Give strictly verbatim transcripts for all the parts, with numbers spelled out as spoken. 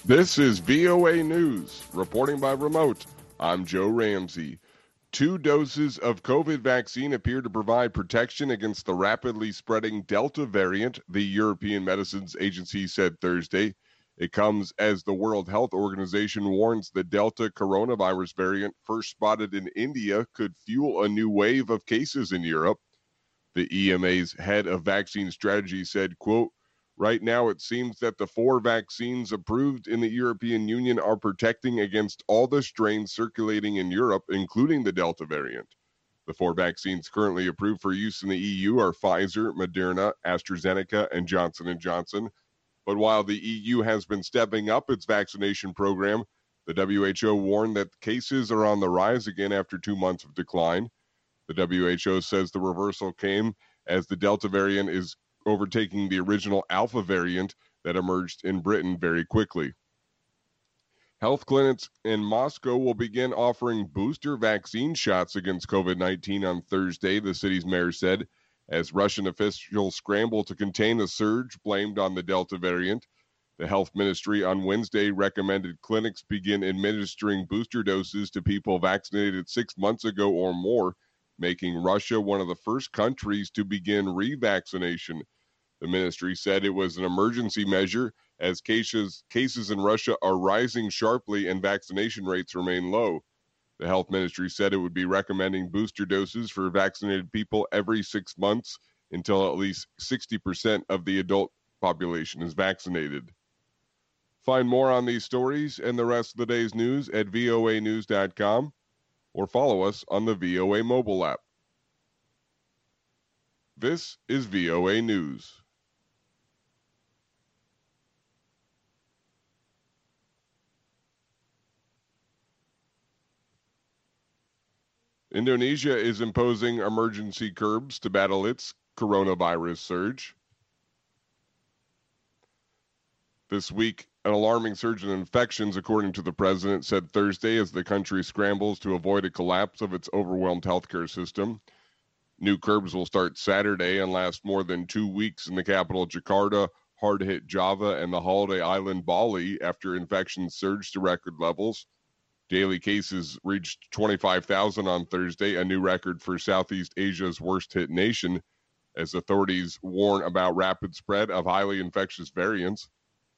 This is V O A News. Reporting by remote, I'm Joe Ramsey. Two doses of COVID vaccine appear to provide protection against the rapidly spreading Delta variant, the European Medicines Agency said Thursday. It comes as the World Health Organization warns the Delta coronavirus variant first spotted in India could fuel a new wave of cases in Europe. The E M A's head of vaccine strategy said, quote, "Right now, it seems that the four vaccines approved in the European Union are protecting against all the strains circulating in Europe, including the Delta variant. The four vaccines currently approved for use in the E U are Pfizer, Moderna, AstraZeneca, and Johnson and Johnson. But while the E U has been stepping up its vaccination program, the W H O warned that cases are on the rise again after two months of decline. The W H O says the reversal came as the Delta variant is overtaking the original Alpha variant that emerged in Britain very quickly. Health clinics in Moscow will begin offering booster vaccine shots against COVID nineteen on Thursday, the city's mayor said, as Russian officials scramble to contain a surge blamed on the Delta variant. The health ministry on Wednesday recommended clinics begin administering booster doses to people vaccinated six months ago or more, making Russia one of the first countries to begin revaccination. The ministry said it was an emergency measure as cases cases in Russia are rising sharply and vaccination rates remain low. The health ministry said it would be recommending booster doses for vaccinated people every six months until at least sixty percent of the adult population is vaccinated. Find more on these stories and the rest of the day's news at V O A news dot com or follow us on the V O A mobile app. This is V O A News. Indonesia is imposing emergency curbs to battle its coronavirus surge. This week, an alarming surge in infections, according to the president, said Thursday as the country scrambles to avoid a collapse of its overwhelmed healthcare system. New curbs will start Saturday and last more than two weeks in the capital, Jakarta, hard-hit Java, and the holiday island, Bali, after infections surged to record levels. Daily cases reached twenty-five thousand on Thursday, a new record for Southeast Asia's worst-hit nation, as authorities warn about rapid spread of highly infectious variants.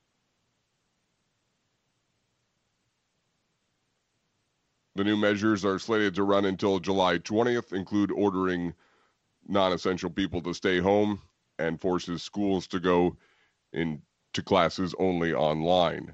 The new measures are slated to run until July twentieth, include ordering non-essential people to stay home and forces schools to go into classes only online.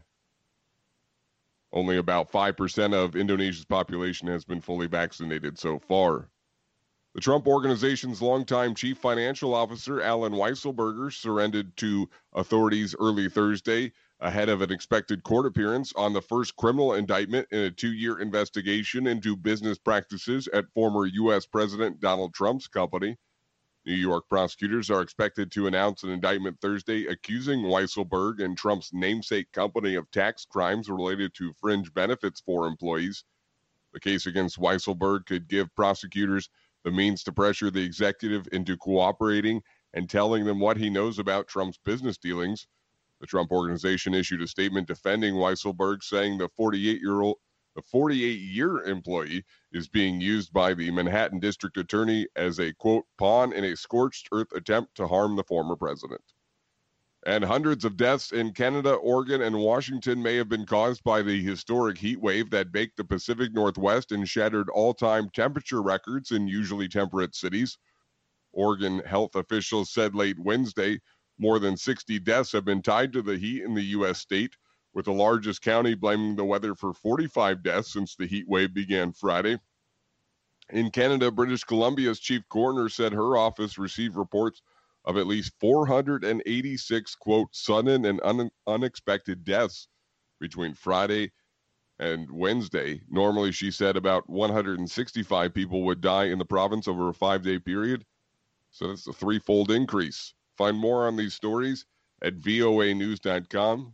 Only about five percent of Indonesia's population has been fully vaccinated so far. The Trump Organization's longtime chief financial officer, Alan Weisselberger, surrendered to authorities early Thursday ahead of an expected court appearance on the first criminal indictment in a two-year investigation into business practices at former U S President Donald Trump's company. New York prosecutors are expected to announce an indictment Thursday accusing Weisselberg and Trump's namesake company of tax crimes related to fringe benefits for employees. The case against Weisselberg could give prosecutors the means to pressure the executive into cooperating and telling them what he knows about Trump's business dealings. The Trump Organization issued a statement defending Weisselberg, saying the forty-eight-year-old The forty-eight-year employee is being used by the Manhattan District Attorney as a, quote, pawn in a scorched earth attempt to harm the former president. And hundreds of deaths in Canada, Oregon, and Washington may have been caused by the historic heat wave that baked the Pacific Northwest and shattered all-time temperature records in usually temperate cities. Oregon health officials said late Wednesday more than sixty deaths have been tied to the heat in the U S state, with the largest county blaming the weather for forty-five deaths since the heat wave began Friday. In Canada, British Columbia's chief coroner said her office received reports of at least four hundred eighty-six, quote, sudden and un- unexpected deaths between Friday and Wednesday. Normally, she said about one hundred sixty-five people would die in the province over a five-day period. So that's a threefold increase. Find more on these stories at V O A news dot com.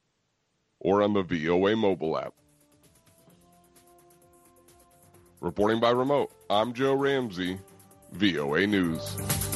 or on the V O A mobile app. Reporting by remote, I'm Joe Ramsey, V O A News.